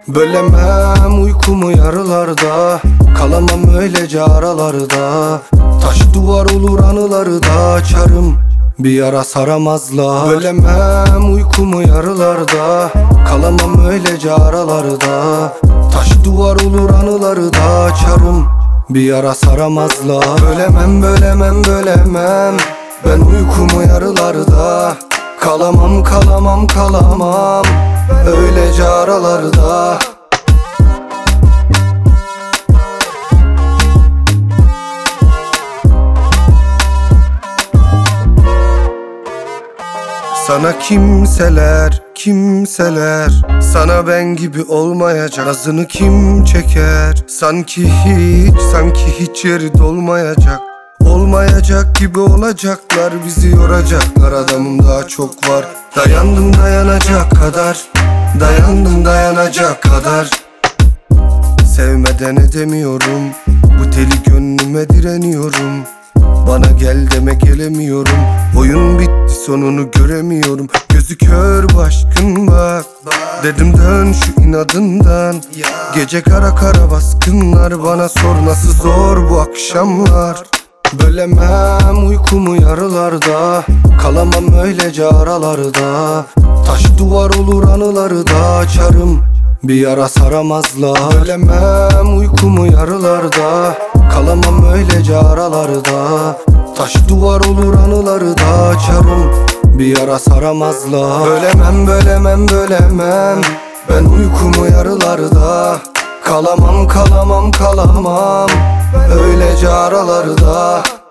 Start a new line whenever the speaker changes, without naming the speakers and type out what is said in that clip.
Bölemem uykumu yarılarda, kalamam öylece aralarda. Taş duvar olur anıları da açarım, bir yara saramazlar. Bölemem uykumu yarılarda, kalamam öylece aralarda. Taş duvar olur anıları da açarım, bir yara saramazlar. Bölemem, bölemem, bölemem ben uykumu yarılarda, kalamam, kalamam, kalamam öylece aralarda. Sana kimseler, kimseler sana ben gibi olmayacak. Nazını kim çeker? Sanki hiç yeri dolmayacak. Olmayacak gibi olacaklar, bizi yoracaklar. Adamım daha çok var. Dayandım dayanacak kadar, dayandım dayanacak kadar. Sevmeden edemiyorum, bu deli gönlüme direniyorum. Bana gel deme gelemiyorum. Oyun bitti sonunu göremiyorum. Gözü kör başkın bak, dedim dön şu inadından. Gece kara kara baskınlar, bana sor nasıl zor bu akşamlar. Bölemem uykumu yarılarda, kalamam öylece aralarda. Taş duvar olur anıları da açarım, bir yara saramazlar. Bölemem uykumu yarılarda, kalamam öylece aralarda. Taş duvar olur anıları da açarım, bir yara saramazlar. Bölemem, bölemem, bölemem ben uykumu yarılarda, kalamam, kalamam, kalamam öylece aralarda.